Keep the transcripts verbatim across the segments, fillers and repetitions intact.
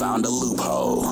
found a loophole.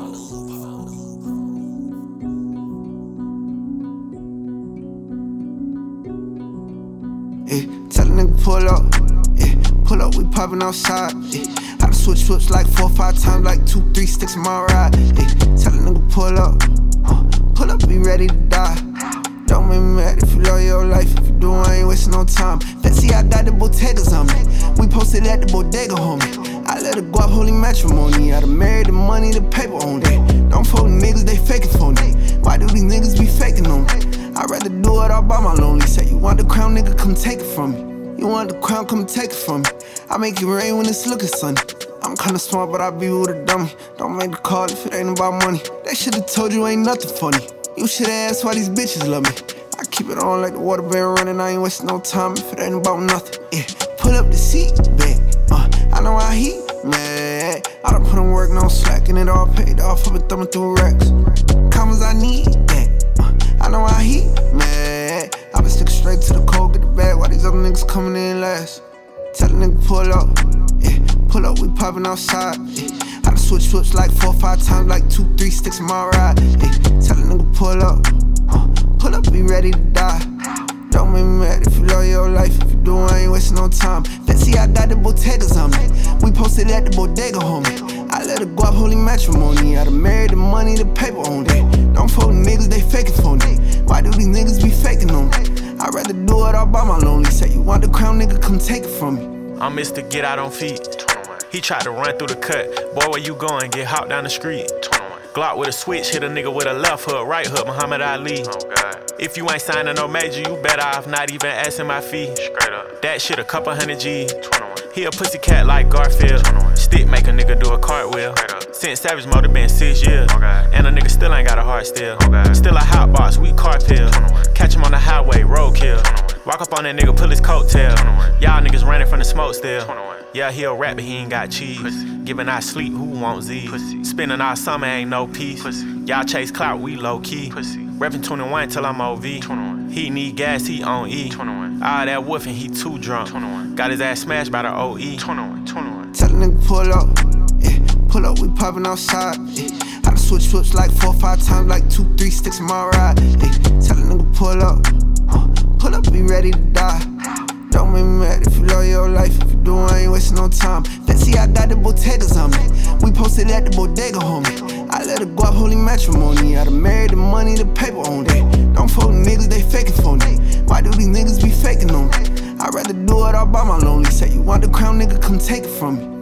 Yeah, tell a nigga pull up. Yeah, pull up, we poppin' outside. Yeah, I done switch switch like four, five times, like two, three sticks in my ride. Yeah, tell a nigga pull up. Uh, pull up, be ready to die. Don't make me mad if you love your life. If you do, I ain't wasting no time. Let's see, I got the bodegas on me. We posted at the bodega, homie. I let her go up, holy matrimony. I done married the money, the paper on it. Don't fuck with niggas, they faking for me. Why do these niggas be faking on me? I'd rather do it all by my lonely. Say you want the crown, nigga, come take it from me. You want the crown, come take it from me. I make it rain when it's looking sunny. I'm kinda smart, but I be with a dummy. Don't make the call if it ain't about money. They should've told you ain't nothing funny. You should've asked why these bitches love me. I keep it on like the water been running. I ain't wasting no time if it ain't about nothing. Yeah, pull up the seat back. Uh, I know how he mad. I done put in work, no slacking it all paid off. I've been thumbing through racks. Commas I need that. Uh, I know how he mad. I been sticking straight to the cold, get the bag. While these other niggas coming in last. Tell a nigga pull up. Yeah, pull up, we poppin' outside. Yeah, I done switch switch like four, five times, like two, three sticks in my ride. Yeah, tell a nigga pull up. Uh, pull up, be ready to die. Don't make me mad if you love your life. If you do, I ain't wasting no time. Let's see, I got the bodegas on me. We posted at the bodega, homie. I let her go up, holy matrimony. I done married the money, the paper on it. Don't fuck with niggas, they faking for me. Why do these niggas be faking on me? I'd rather do it all by my lonely. Say you want the crown, nigga, come take it from me. I'm Mister Get Out on feet. He tried to run through the cut. Boy, where you going? Get hopped down the street. Glock with a switch, hit a nigga with a left hook, right hook, Muhammad Ali. Oh, God. If you ain't signing no major, you better off not even asking my fee. Straight up. That shit a couple hundred G's. twenty-one. He a pussycat like Garfield. twenty-one. Stick make a nigga do a cartwheel. Since Savage Mode been six years. Oh, and a nigga still ain't got a heart still. Oh, still a hot box, we carpill. Catch him on the highway, roadkill. Walk up on that nigga, pull his coattail. Y'all niggas running from the smoke still. Yeah, he a rap, but he ain't got cheese. Pussy. Giving our sleep, who wants Z's? Pussy. Spending our summer, ain't no peace. Pussy. Y'all chase clout, we low key. Pussy. Reppin' twenty-one till I'm O V. twenty-one. He need gas, he on E. twenty-one. All that woofing, he too drunk. twenty-one. Got his ass smashed by the O E. twenty-one. twenty-one. Tell a nigga pull up. Yeah, pull up, we poppin' outside. Yeah, I done switch switch like four, five times, like two, three sticks in my ride. Yeah, tell a nigga pull up. Uh, pull up, be ready to die. Don't make me mad if you love your life. If you do, I ain't wasting no time. Let's see, I got the bodegas on me. We posted at the bodega, homie. I let her go up, holy matrimony. I done married the money, the paper on it. Don't fuck with niggas, they faking for me. Why do these niggas be faking on me? I'd rather do it all by my lonely. Say you want the crown, nigga, come take it from me.